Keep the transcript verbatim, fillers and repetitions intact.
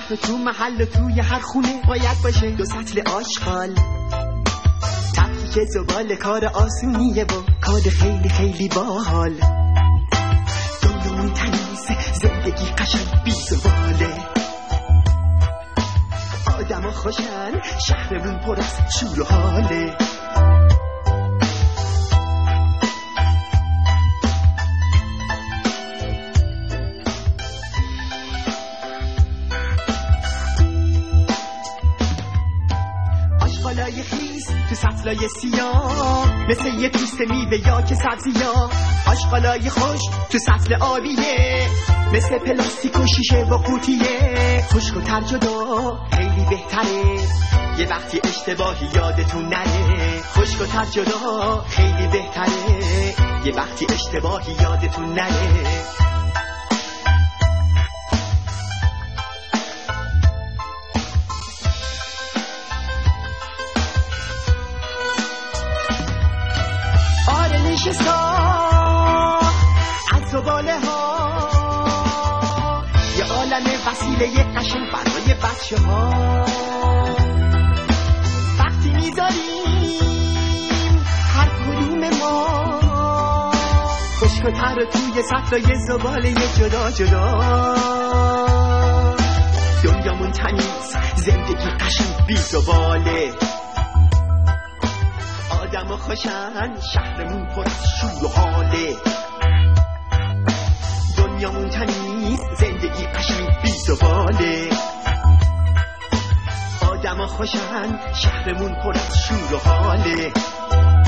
شهر و تو محل و توی هر خونه باید باشه دو سطل آشغال. تفکیک زباله کار آسونیه و کار خیلی خیلی باحال. دنیامون تمیز، زندگی قشنگ بی زباله، آدما خوشن، شهرمون پر از شور و حاله. آشغالای خیس تو سطلای سیاه مثل یه پوست میوه یا که سبزی‌ها. آشغالای خوش تو سطل آبیه مثل پلاستیک و شیشه و قوطیه. خشک و تر جدا خیلی بهتره یه وقتی اشتباهی یادتون نره. خشک و تر جدا خیلی بهتره یه وقتی اشتباهی یادتون نره. از زباله ها یه عالم وسیله قشنگ برای بچه ها. وقتی میذاریم هر کدوم ما خشک و تر توی سطلای زباله جدا جدا. دنیامون تمیز، زندگی قشنگ بی زباله، آدم خوشن، شهرمون پر از شور و حاله. دنیامون تمیز، زندگی قشنگ بی زباله، آدم خوشن، شهرمون پر از شور و حاله.